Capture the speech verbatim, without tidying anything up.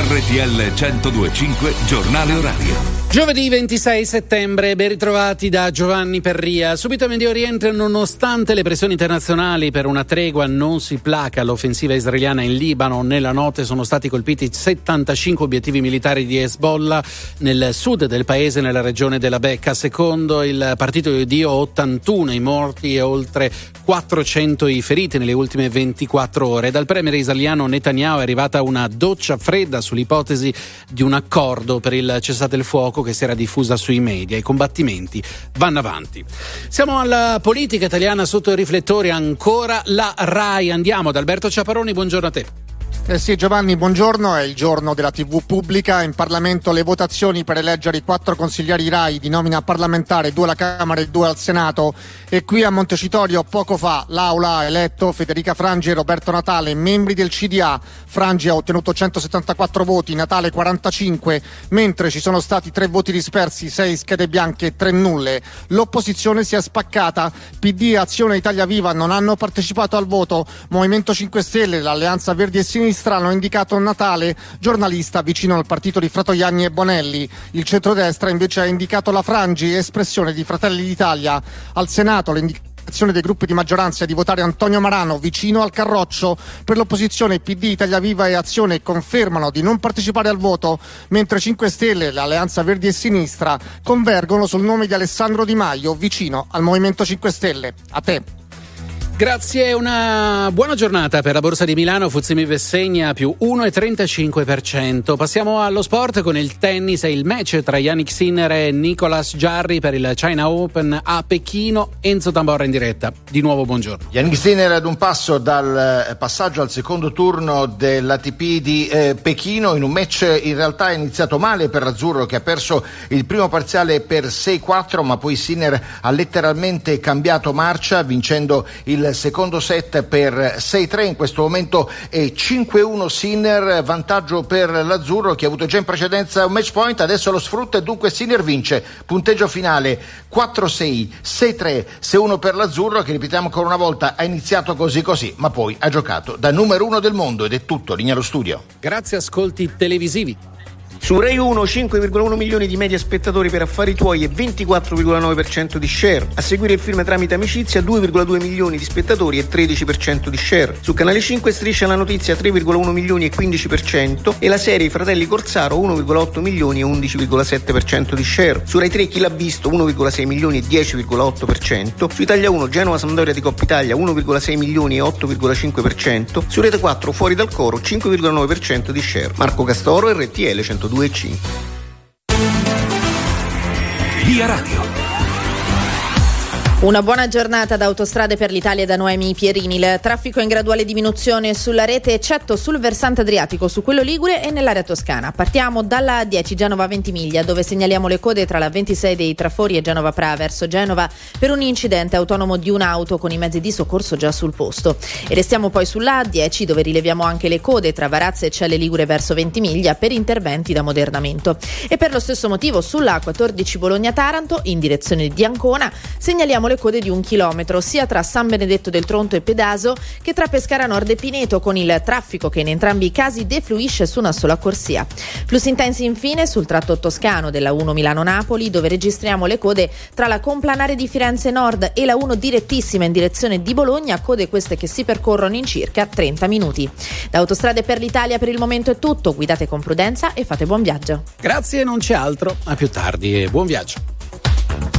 R T L centodue e cinque Giornale Orario. Giovedì ventisei settembre, ben ritrovati da Giovanni Perria. Subito a Medio Oriente, nonostante le pressioni internazionali per una tregua, non si placa l'offensiva israeliana in Libano. Nella notte sono stati colpiti settantacinque obiettivi militari di Hezbollah nel sud del paese, nella regione della Bekaa. Secondo il partito di Dio, ottantuno i morti e oltre quattrocento i feriti nelle ultime ventiquattro ore. Dal premier israeliano Netanyahu è arrivata una doccia fredda sull'ipotesi di un accordo per il cessate il fuoco che si era diffusa sui media. I combattimenti vanno avanti. Siamo alla politica italiana sotto i riflettori, ancora la RAI. Andiamo da Alberto Ciaparoni, buongiorno a te. Eh sì, Giovanni, buongiorno. È il giorno della tivù pubblica. In Parlamento le votazioni per eleggere i quattro consiglieri RAI di nomina parlamentare, due alla Camera e due al Senato. E qui a Montecitorio poco fa l'Aula ha eletto Federica Frangi e Roberto Natale, membri del C D A. Frangi ha ottenuto centosettantaquattro voti, Natale quarantacinque, mentre ci sono stati tre voti dispersi, sei schede bianche e tre nulle. L'opposizione si è spaccata. P D e Azione Italia Viva non hanno partecipato al voto. Movimento cinque Stelle, l'Alleanza Verdi e Sinistra hanno indicato Natale, giornalista vicino al partito di Fratoianni e Bonelli. Il centrodestra invece ha indicato la Frangi, espressione di Fratelli d'Italia. Al Senato l'indicazione dei gruppi di maggioranza è di votare Antonio Marano, vicino al Carroccio. Per l'opposizione P D, Italia Viva e Azione confermano di non partecipare al voto, mentre cinque Stelle, l'Alleanza Verdi e Sinistra, convergono sul nome di Alessandro Di Maio, vicino al Movimento cinque Stelle. A te. Grazie, una buona giornata per la Borsa di Milano. F T S E M I B segna più uno virgola trentacinque per cento. Passiamo allo sport con il tennis e il match tra Jannik Sinner e Nicolas Jarry per il China Open a Pechino. Enzo Tamborra in diretta. Di nuovo buongiorno. Jannik Sinner ad un passo dal passaggio al secondo turno dell'A T P di eh, Pechino, in un match in realtà iniziato male per l'azzurro, che ha perso il primo parziale per sei quattro, ma poi Sinner ha letteralmente cambiato marcia vincendo il secondo set per sei tre. In questo momento è cinque uno Sinner, vantaggio per l'azzurro che ha avuto già in precedenza un match point, adesso lo sfrutta e dunque Sinner vince. Punteggio finale quattro sei, sei tre, sei uno per l'azzurro, che ripetiamo ancora una volta ha iniziato così così, ma poi ha giocato da numero uno del mondo. Ed è tutto, linea allo studio. Grazie, ascolti televisivi. Su Rai uno cinque virgola uno milioni di media spettatori per Affari Tuoi e ventiquattro virgola nove per cento di share. A seguire il film Tramite Amicizia, due virgola due milioni di spettatori e tredici per cento di share. Su Canale cinque Striscia la Notizia, tre virgola uno milioni e quindici per cento, e la serie I Fratelli Corsaro, uno virgola otto milioni e undici virgola sette per cento di share. Su Rai tre Chi l'ha visto, uno virgola sei milioni e dieci virgola otto per cento. Su Italia uno Genova Sampdoria di Coppa Italia, uno virgola sei milioni e otto virgola cinque per cento. Su Rete quattro Fuori dal Coro, cinque virgola nove per cento di share. Marco Castoro, R T L centodue e cinque. Via Radio. Una buona giornata da Autostrade per l'Italia da Noemi Pierini. Il traffico è in graduale diminuzione sulla rete, eccetto sul versante adriatico, su quello ligure e nell'area toscana. Partiamo dalla A dieci Genova Ventimiglia, dove segnaliamo le code tra la ventisei dei Trafori e Genova Pra verso Genova per un incidente autonomo di un'auto con i mezzi di soccorso già sul posto. E restiamo poi sulla A dieci, dove rileviamo anche le code tra Varazze e Celle Ligure verso Ventimiglia per interventi d'ammodernamento. E per lo stesso motivo sulla A quattordici Bologna-Taranto, in direzione di Ancona, segnaliamo le code di un chilometro sia tra San Benedetto del Tronto e Pedaso che tra Pescara Nord e Pineto, con il traffico che in entrambi i casi defluisce su una sola corsia. Flussi intensi infine sul tratto toscano della uno Milano-Napoli, dove registriamo le code tra la Complanare di Firenze Nord e la uno direttissima in direzione di Bologna, code queste che si percorrono in circa trenta minuti. Da Autostrade per l'Italia per il momento è tutto, guidate con prudenza e fate buon viaggio. Grazie, non c'è altro, a più tardi e buon viaggio.